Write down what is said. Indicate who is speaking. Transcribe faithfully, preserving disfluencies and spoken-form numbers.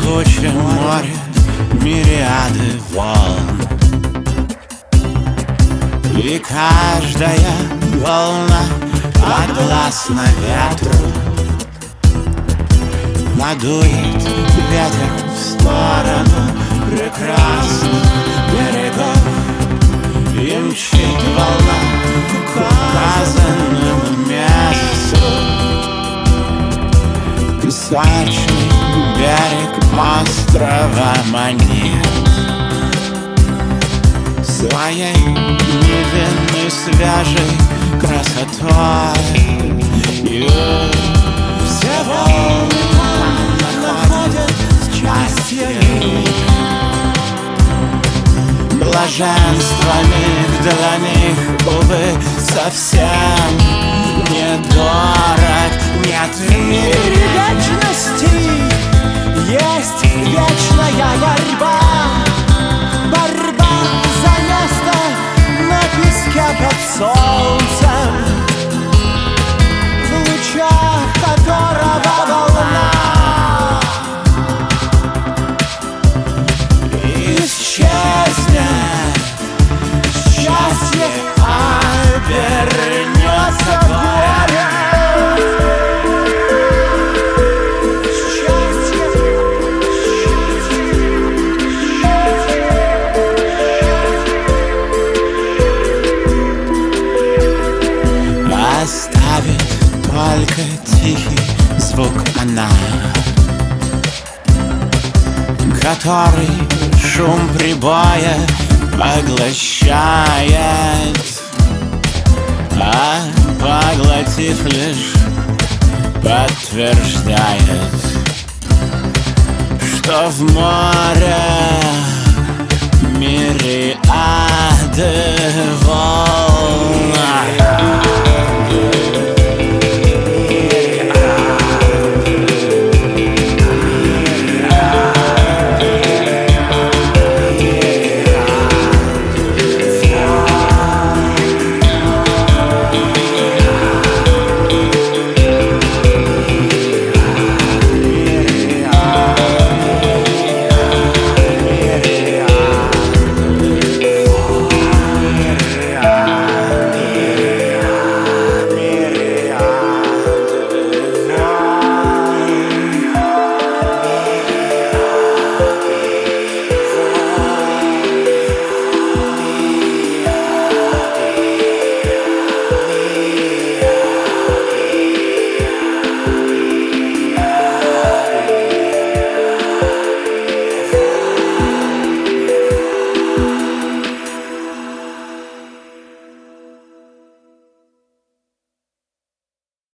Speaker 1: Текучее море, мириады волн, и каждая волна подвластна ветру. Надует ветер в сторону прекрасных берегов, и мчит волна к указанному месту. Песочный берег острова манит своей невинной свежей красотой. И все волны находят счастье блаженствами для них, увы, совсем недорог. Нет в мире вечности, есть вечная борьба. Борьба за место на песке под солнцем, в лучах которого волна исчезнет. Счастье обернется горем. Оставит только тихий звук она, который шум прибоя поглощает, а поглотив лишь подтверждает, что в море мириады